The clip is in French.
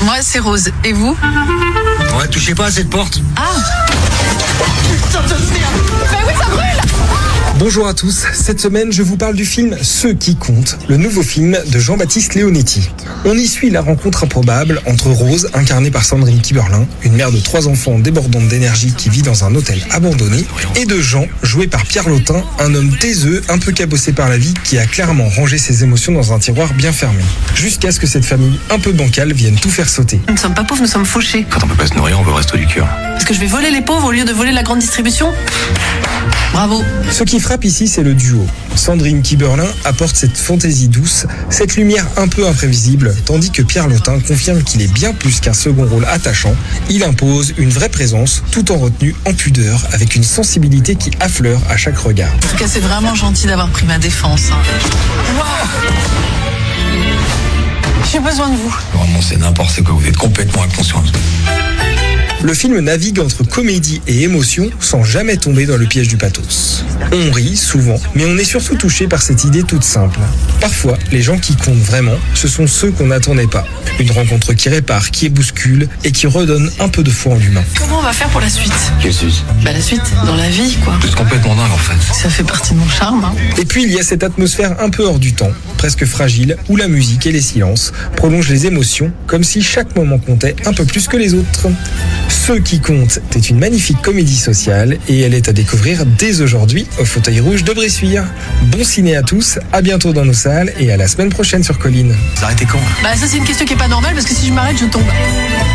Moi, c'est Rose. Et vous? Ouais, touchez pas à cette porte. Ah. Putain de merde. Mais oui, ça brûle. Bonjour à tous, cette semaine je vous parle du film Ceux qui comptent, le nouveau film de Jean-Baptiste Leonetti. On y suit la rencontre improbable entre Rose, incarnée par Sandrine Kiberlin, une mère de 3 enfants débordante d'énergie qui vit dans un hôtel abandonné, et de Jean, joué par Pierre Lotin, un homme taiseux, un peu cabossé par la vie, qui a clairement rangé ses émotions dans un tiroir bien fermé. Jusqu'à ce que cette famille un peu bancale vienne tout faire sauter. Nous ne sommes pas pauvres, nous sommes fauchés. Quand on peut pas se nourrir, on veut le resto du cœur. Est-ce que je vais voler les pauvres au lieu de voler la grande distribution? Bravo. Ce qui frappe ici, c'est le duo. Sandrine Kiberlin apporte cette fantaisie douce, cette lumière un peu imprévisible, tandis que Pierre Lotin confirme qu'il est bien plus qu'un second rôle attachant. Il impose une vraie présence, tout en retenue en pudeur, avec une sensibilité qui affleure à chaque regard. En tout cas, c'est vraiment gentil d'avoir pris ma défense. Wow. J'ai besoin de vous. Vraiment, c'est n'importe quoi, vous êtes complètement inconscient. Le film navigue entre comédie et émotion sans jamais tomber dans le piège du pathos. On rit souvent, mais on est surtout touché par cette idée toute simple. Parfois, les gens qui comptent vraiment, ce sont ceux qu'on n'attendait pas. Une rencontre qui répare, qui bouscule et qui redonne un peu de foi en l'humain. Comment on va faire pour la suite? Quelle suite? La suite, dans la vie, quoi. Vous êtes complètement dingue en fait. Ça fait partie de mon charme, hein. Et puis il y a cette atmosphère un peu hors du temps, presque fragile, où la musique et les silences prolongent les émotions, comme si chaque moment comptait un peu plus que les autres. Ceux qui comptent est une magnifique comédie sociale et elle est à découvrir dès aujourd'hui au Fauteuil Rouge de Bressuire. Bon ciné à tous, à bientôt dans nos salles et à la semaine prochaine sur Colline. Vous arrêtez quand? Bah ça c'est une question qui est pas normale parce que si je m'arrête je tombe.